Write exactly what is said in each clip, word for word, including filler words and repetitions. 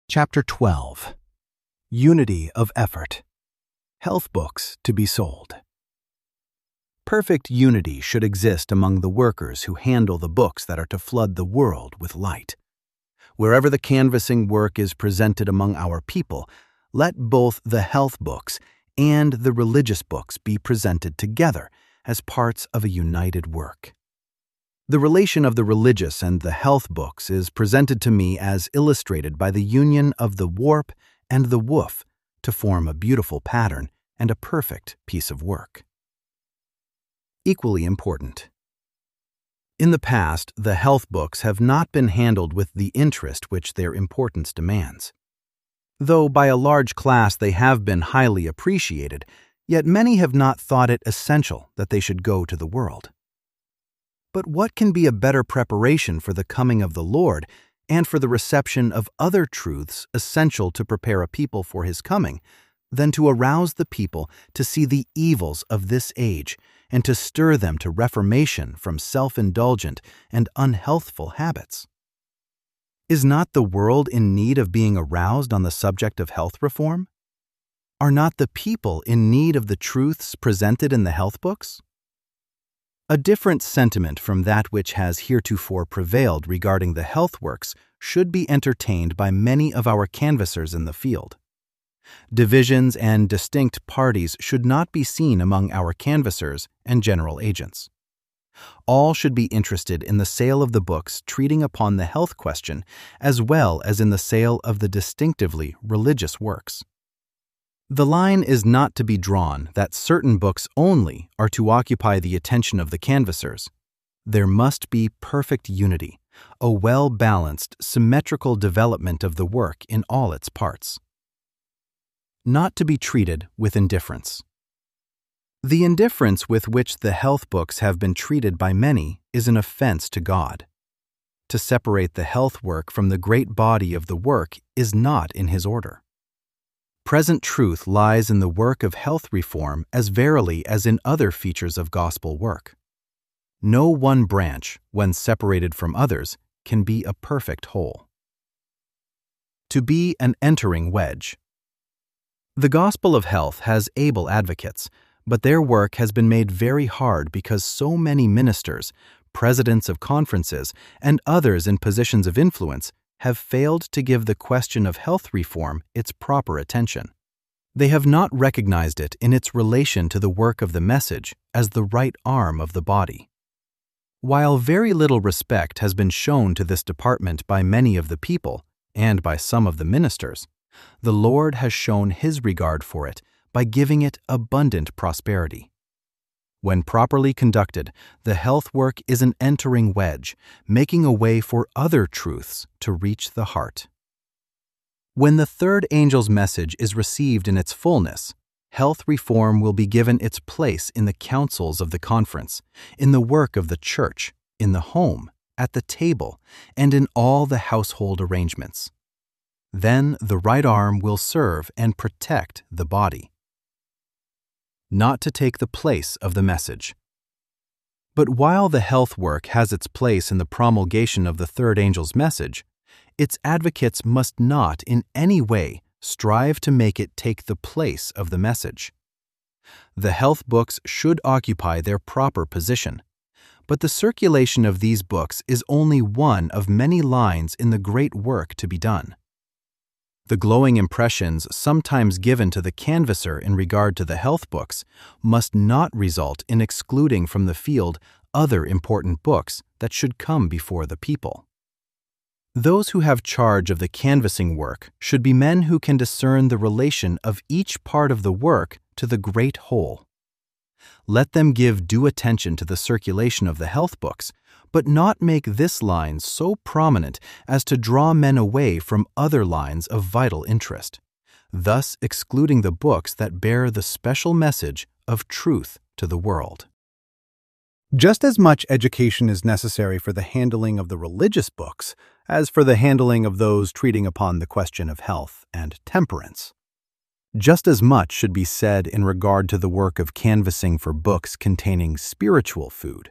Chapter twelve. Unity of Effort. Health Books to be Sold. Perfect unity should exist among the workers who handle the books that are to flood the world with light. Wherever the canvassing work is presented among our people, let both the health books and the religious books be presented together as parts of a united work. The relation of the religious and the health books is presented to me as illustrated by the union of the warp and the woof to form a beautiful pattern and a perfect piece of work. Equally important. In the past, the health books have not been handled with the interest which their importance demands. Though by a large class they have been highly appreciated, yet many have not thought it essential that they should go to the world. But what can be a better preparation for the coming of the Lord and for the reception of other truths essential to prepare a people for his coming than to arouse the people to see the evils of this age and to stir them to reformation from self-indulgent and unhealthful habits? Is not the world in need of being aroused on the subject of health reform? Are not the people in need of the truths presented in the health books? A different sentiment from that which has heretofore prevailed regarding the health works should be entertained by many of our canvassers in the field. Divisions and distinct parties should not be seen among our canvassers and general agents. All should be interested in the sale of the books treating upon the health question as well as in the sale of the distinctively religious works. The line is not to be drawn that certain books only are to occupy the attention of the canvassers. There must be perfect unity, a well-balanced, symmetrical development of the work in all its parts. Not to be treated with indifference. The indifference with which the health books have been treated by many is an offense to God. To separate the health work from the great body of the work is not in his order. Present truth lies in the work of health reform as verily as in other features of gospel work. No one branch, when separated from others, can be a perfect whole. To be an entering wedge. The gospel of health has able advocates, but their work has been made very hard because so many ministers, presidents of conferences, and others in positions of influence have failed to give the question of health reform its proper attention. They have not recognized it in its relation to the work of the message as the right arm of the body. While very little respect has been shown to this department by many of the people and by some of the ministers, the Lord has shown his regard for it by giving it abundant prosperity. When properly conducted, the health work is an entering wedge, making a way for other truths to reach the heart. When the third angel's message is received in its fullness, health reform will be given its place in the councils of the conference, in the work of the church, in the home, at the table, and in all the household arrangements. Then the right arm will serve and protect the body. Not to take the place of the message. But while the health work has its place in the promulgation of the third angel's message, its advocates must not in any way strive to make it take the place of the message. The health books should occupy their proper position, but the circulation of these books is only one of many lines in the great work to be done. The glowing impressions sometimes given to the canvasser in regard to the health books must not result in excluding from the field other important books that should come before the people. Those who have charge of the canvassing work should be men who can discern the relation of each part of the work to the great whole. Let them give due attention to the circulation of the health books, but not make this line so prominent as to draw men away from other lines of vital interest, thus excluding the books that bear the special message of truth to the world. Just as much education is necessary for the handling of the religious books as for the handling of those treating upon the question of health and temperance. Just as much should be said in regard to the work of canvassing for books containing spiritual food,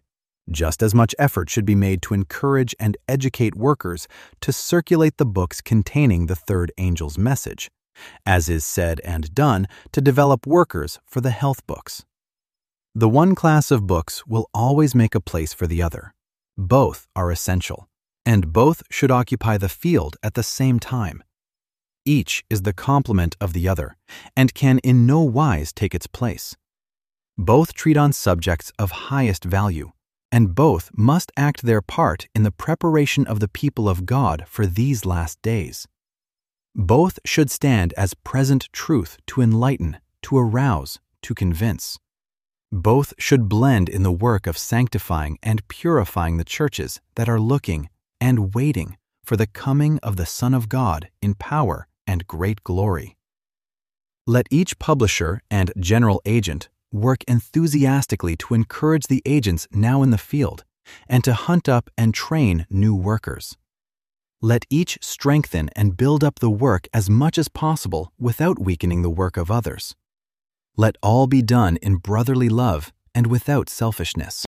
Just as much effort should be made to encourage and educate workers to circulate the books containing the third angel's message, as is said and done to develop workers for the health books. The one class of books will always make a place for the other. Both are essential, and both should occupy the field at the same time. Each is the complement of the other, and can in no wise take its place. Both treat on subjects of highest value, and both must act their part in the preparation of the people of God for these last days. Both should stand as present truth to enlighten, to arouse, to convince. Both should blend in the work of sanctifying and purifying the churches that are looking and waiting for the coming of the Son of God in power and great glory. Let each publisher and general agent work enthusiastically to encourage the agents now in the field and to hunt up and train new workers. Let each strengthen and build up the work as much as possible without weakening the work of others. Let all be done in brotherly love and without selfishness.